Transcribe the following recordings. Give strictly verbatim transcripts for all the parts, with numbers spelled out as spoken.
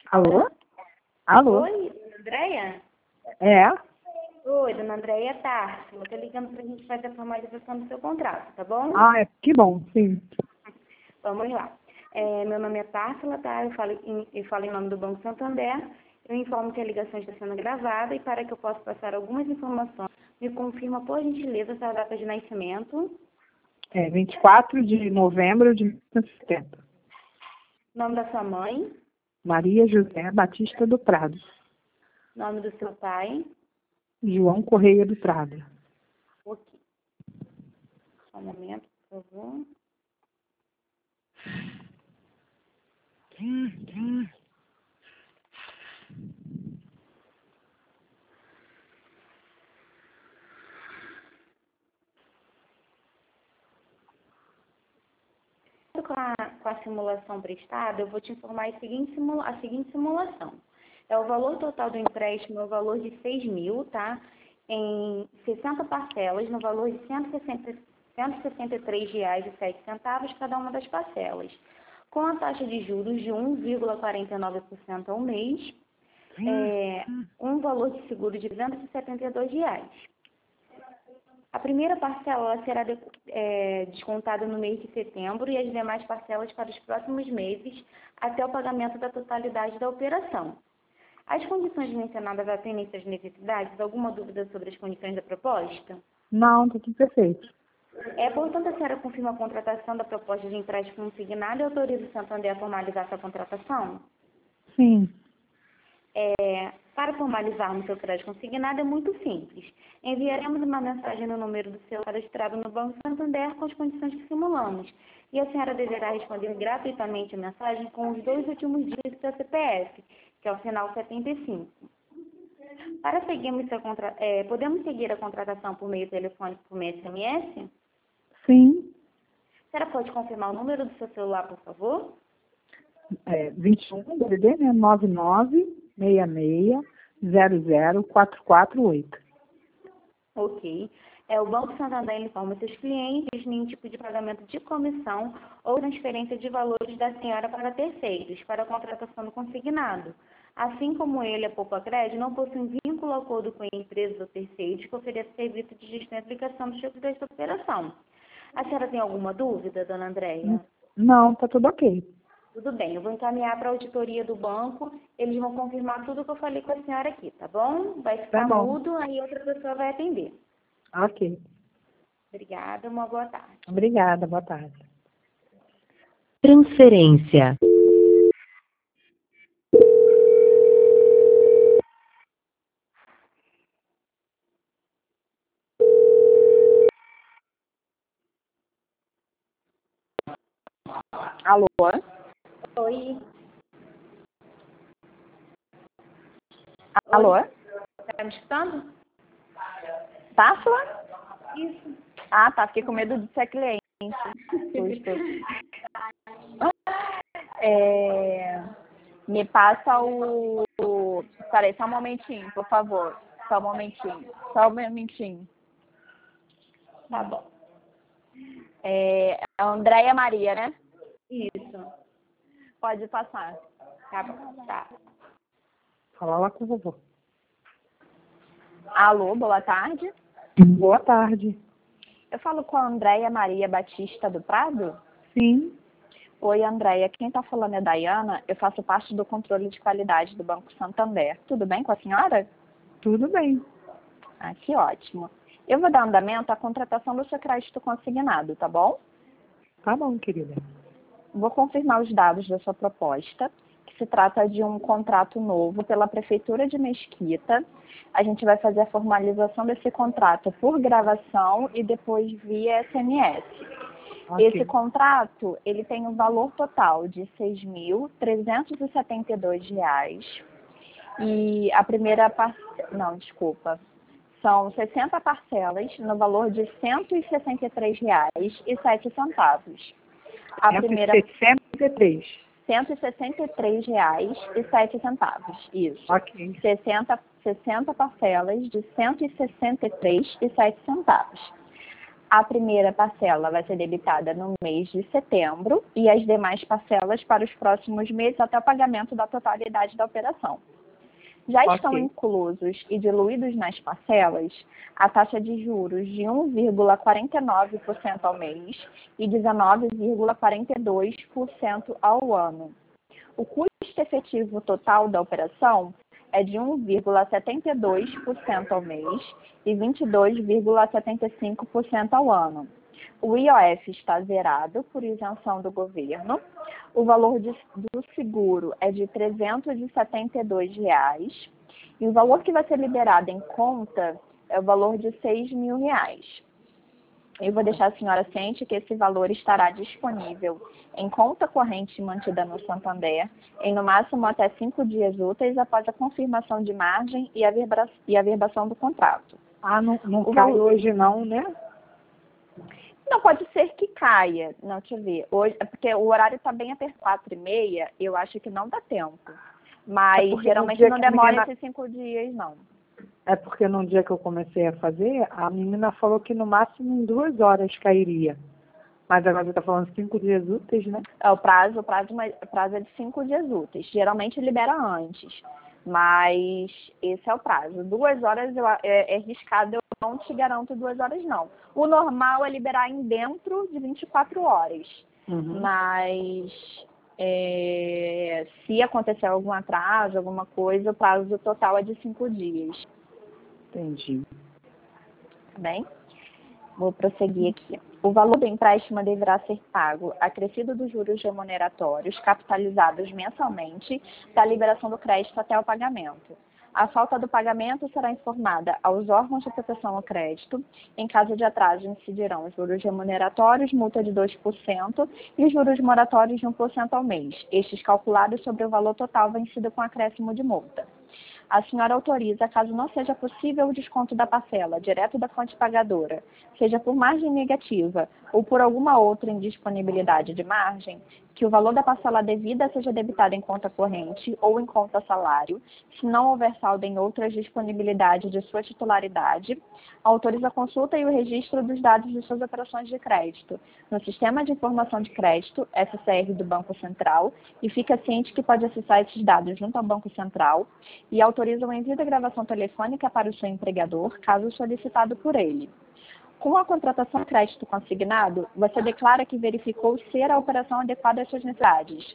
Alô? Alô? Oi, Andréia? É? Oi, dona Andréia Társila. Estou ligando para a gente fazer a formalização do seu contrato, tá bom? Ah, é, que bom, sim. Vamos lá. É, meu nome é Társila, tá? Eu falo, em, eu falo em nome do Banco Santander. Eu informo que a ligação está sendo gravada e para que eu possa passar algumas informações, me confirma, por gentileza, sua data de nascimento, É vinte e quatro de novembro de mil novecentos e setenta. nome da sua mãe, Maria José Batista do Prado. nome do seu pai. João Correia do Prado. Ok. Só um momento, por favor. Com a, com a simulação prestada, eu vou te informar a seguinte, simula, a seguinte simulação. É o valor total do empréstimo, é o valor de seis mil, tá? Em sessenta parcelas, no valor de cento e sessenta e três reais e sete centavos cada uma das parcelas. Com a taxa de juros de um vírgula quarenta e nove por cento ao mês, é, um valor de seguro de duzentos e setenta e dois reais. A primeira parcela ela será de, é, descontada no mês de setembro e as demais parcelas para os próximos meses, até o pagamento da totalidade da operação. As condições mencionadas atendem suas necessidades? Alguma dúvida sobre as condições da proposta? Não, tá tudo perfeito. É, portanto, a senhora confirma a contratação da proposta de empréstimo consignado e autoriza o Santander a formalizar essa contratação? Sim. É, para formalizarmos seu crédito consignado é muito simples. Enviaremos uma mensagem no número do seu cadastrado no Banco Santander com as condições que simulamos. E a senhora deverá responder gratuitamente a mensagem com os dois últimos dígitos da C P F, que é o final setenta e cinco. Para seguirmos seu contra... é, podemos seguir a contratação por meio telefônico por meio S M S? Sim. A senhora pode confirmar o número do seu celular, por favor? É vinte e um, D D D, né? nove nove seis seis zero zero quatro quatro oito. Ok. É, o Banco Santander informa seus clientes nenhum tipo de pagamento de comissão ou transferência de valores da senhora para terceiros, para a contratação do consignado. Assim como ele, a Poupa Crédito, não possui vínculo ou acordo com empresas ou terceiros que ofereçam serviço de gestão e aplicação dos tipos desta operação. A senhora tem alguma dúvida, dona Andréia? Não, tá tudo ok. Tudo bem, eu vou encaminhar para a auditoria do banco, eles vão confirmar tudo que eu falei com a senhora aqui, tá bom? Vai Tá ficar bom. mudo, aí outra pessoa vai atender. Ok. Obrigada, uma boa tarde. Obrigada, boa tarde. Transferência. Alô? Oi. Alô? Oi. Tá me escutando? Tássila? Isso. Ah, tá. Fiquei com medo de ser cliente. Susto. É, me passa o... o... Peraí, só um momentinho, por favor. Só um momentinho. Só um momentinho. Tá bom. É a Andréia Maria, né? Isso. Pode passar. Tá bom. Tá. Fala lá com o vovô. Alô, boa tarde. Boa tarde. Eu falo com a Andréia Maria Batista do Prado? Sim. Oi, Andréia. Quem está falando é Dayana. Eu faço parte do controle de qualidade do Banco Santander. Tudo bem com a senhora? Tudo bem. Ah, que ótimo. Eu vou dar andamento à contratação do seu crédito consignado, tá bom? Tá bom, querida. Vou confirmar os dados da sua proposta, que se trata de um contrato novo pela Prefeitura de Mesquita. A gente vai fazer a formalização desse contrato por gravação e depois via S M S. Okay. Esse contrato, ele tem um valor total de seis mil trezentos e setenta e dois reais. E a primeira parcela, não, desculpa, são sessenta parcelas no valor de cento e sessenta e três reais e sete centavos. A primeira cento e sessenta e três. cento e sessenta e três reais e sete centavos. Isso. Ok. sessenta, sessenta parcelas de cento e sessenta e três reais e sete centavos. A primeira parcela vai ser debitada no mês de setembro e as demais parcelas para os próximos meses até o pagamento da totalidade da operação. Já Ok. estão inclusos e diluídos nas parcelas a taxa de juros de um vírgula quarenta e nove por cento ao mês e dezenove vírgula quarenta e dois por cento ao ano. O custo efetivo total da operação é de um vírgula setenta e dois por cento ao mês e vinte e dois vírgula setenta e cinco por cento ao ano. O I O F está zerado por isenção do governo. O valor de, do seguro é de trezentos e setenta e dois reais e o valor que vai ser liberado em conta é o valor de seis mil reais. Eu vou deixar a senhora ciente que esse valor estará disponível em conta corrente mantida no Santander em no máximo até cinco dias úteis após a confirmação de margem e a, verbra, e a verbação do contrato. Ah, não, não O cai valor- hoje não, né? Não, pode ser que caia. Não, deixa eu ver. Hoje, é porque o horário está bem apertado, quatro e meia, eu acho que não dá tempo. Mas É porque no geralmente dia não que a demora menina- esses cinco dias, não. É porque no dia que eu comecei a fazer, a menina falou que no máximo em duas horas cairia. Mas agora você está falando cinco dias úteis, né? É, o prazo, o prazo, o prazo é de cinco dias úteis. Geralmente libera antes, mas esse é o prazo. Duas horas eu, é, é arriscado, eu não te garanto duas horas, não. O normal é liberar em dentro de vinte e quatro horas, Uhum. mas é, se acontecer algum atraso, alguma coisa, o prazo total é de cinco dias. Entendi. Tá bem? Vou prosseguir aqui. O valor do empréstimo deverá ser pago acrescido dos juros remuneratórios capitalizados mensalmente da liberação do crédito até o pagamento. A falta do pagamento será informada aos órgãos de proteção ao crédito. Em caso de atraso, incidirão os juros remuneratórios, multa de dois por cento e os juros moratórios de um por cento ao mês, estes calculados sobre o valor total vencido com acréscimo de multa. A senhora autoriza, caso não seja possível o desconto da parcela direto da fonte pagadora, seja por margem negativa ou por alguma outra indisponibilidade de margem, que o valor da parcela devida seja debitado em conta corrente ou em conta salário, se não houver saldo em outras disponibilidades de sua titularidade, autoriza a consulta e o registro dos dados de suas operações de crédito no Sistema de Informação de Crédito, S C R do Banco Central, e fica ciente que pode acessar esses dados junto ao Banco Central e autoriza o envio da gravação telefônica para o seu empregador, caso solicitado por ele. Com a contratação de crédito consignado, você declara que verificou ser a operação adequada às suas necessidades.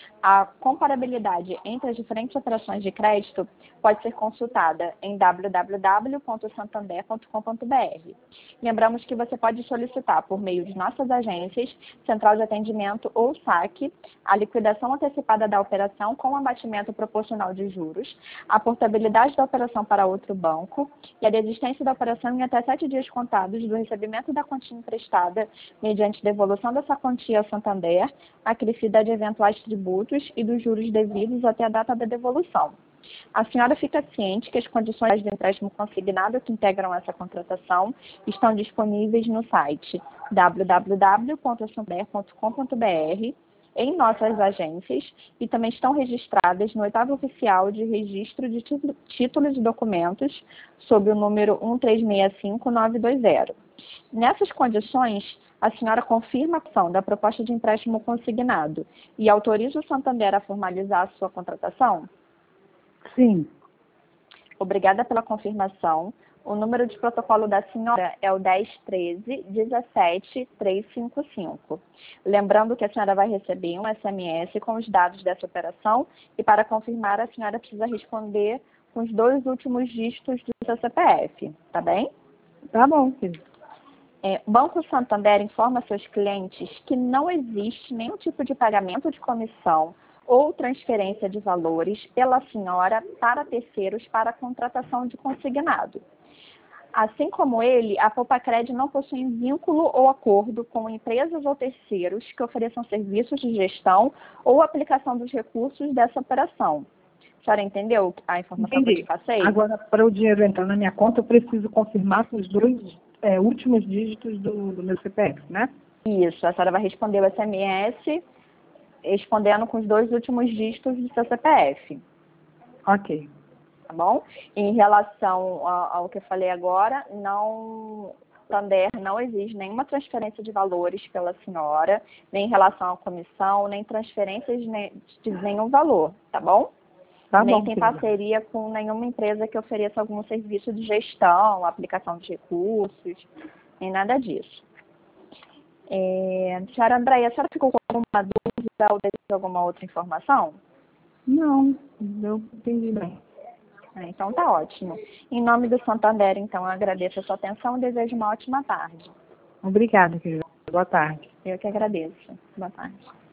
A comparabilidade entre as diferentes operações de crédito pode ser consultada em w w w ponto santander ponto com ponto b r. Lembramos que você pode solicitar, por meio de nossas agências, Central de Atendimento ou saque, a liquidação antecipada da operação com abatimento proporcional de juros, a portabilidade da operação para outro banco e a desistência da operação em até sete dias contados do recebimento da quantia emprestada mediante devolução dessa quantia ao Santander, acrescida de eventuais tributos e dos juros devidos até a data da devolução. A senhora fica ciente que as condições do empréstimo consignado que integram essa contratação estão disponíveis no site w w w ponto santander ponto com ponto b r, em nossas agências, e também estão registradas no oitavo oficial de registro de títulos e documentos, sob o número um três seis cinco nove dois zero. Nessas condições, a senhora confirma a ação da proposta de empréstimo consignado e autoriza o Santander a formalizar a sua contratação? Sim. Obrigada pela confirmação. O número de protocolo da senhora é o dez treze dezessete trezentos e cinquenta e cinco. Lembrando que a senhora vai receber um S M S com os dados dessa operação e, para confirmar, a senhora precisa responder com os dois últimos dígitos do seu C P F, tá bem? Tá bom, filho. É, o Banco Santander informa seus clientes que não existe nenhum tipo de pagamento de comissão ou transferência de valores pela senhora para terceiros para a contratação de consignado. Assim como ele, a Poupa-Cred não possui vínculo ou acordo com empresas ou terceiros que ofereçam serviços de gestão ou aplicação dos recursos dessa operação. A senhora entendeu a informação Entendi. que eu te passei? Agora, para o dinheiro entrar na minha conta, eu preciso confirmar com os dois é, últimos dígitos do, do meu C P F, né? Isso, a senhora vai responder o S M S respondendo com os dois últimos dígitos do seu C P F. Ok. Tá bom? Em relação ao, ao que eu falei agora, não, Santander não exige nenhuma transferência de valores pela senhora, nem em relação à comissão, nem transferências de nenhum valor, tá bom? Tá Nem bom, tem querida. parceria com nenhuma empresa que ofereça algum serviço de gestão, aplicação de recursos, nem nada disso. É, senhora Andréia, a senhora ficou com alguma dúvida ou deseja alguma outra informação? Não, eu entendi bem. Ah, então tá ótimo. Em nome do Santander, então, eu agradeço a sua atenção e desejo uma ótima tarde. Obrigada, querida. Boa tarde. Eu que agradeço. Boa tarde.